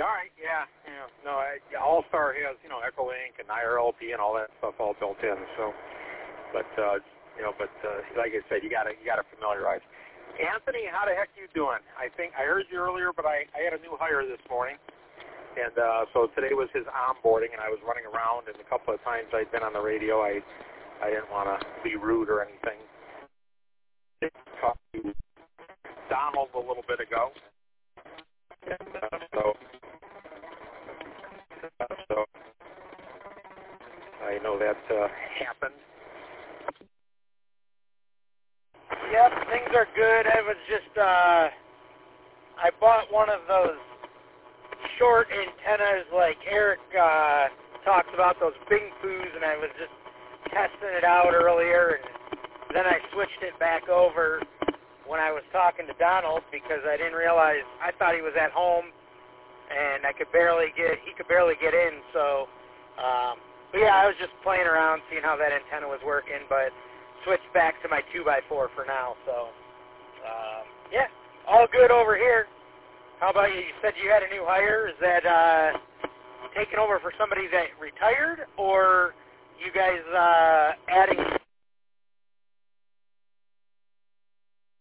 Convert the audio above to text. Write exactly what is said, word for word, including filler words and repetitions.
All right, yeah, yeah. No, I, yeah, All-Star has, you know, Echolink and I R L P and all that stuff all built in. So, but uh, you know, but uh, like I said, you gotta you gotta familiarize. Anthony, how the heck you doing? I think I heard you earlier, but I, I had a new hire this morning, and uh, so today was his onboarding, and I was running around, and a couple of times I'd been on the radio. I I didn't want to be rude or anything. Talked to Donald a little bit ago, and uh, so. So I know that uh, happened. Yep, things are good. I was just, uh, I bought one of those short antennas like Eric uh, talks about, those Bing Foos, and I was just testing it out earlier, and then I switched it back over when I was talking to Donald because I didn't realize, I thought he was at home. And I could barely get, he could barely get in, so, um, but yeah, I was just playing around, seeing how that antenna was working, but switched back to my two by four for now, so, um, yeah, all good over here. How about you? You said you had a new hire. Is that, uh, taking over for somebody that retired, or you guys, uh, adding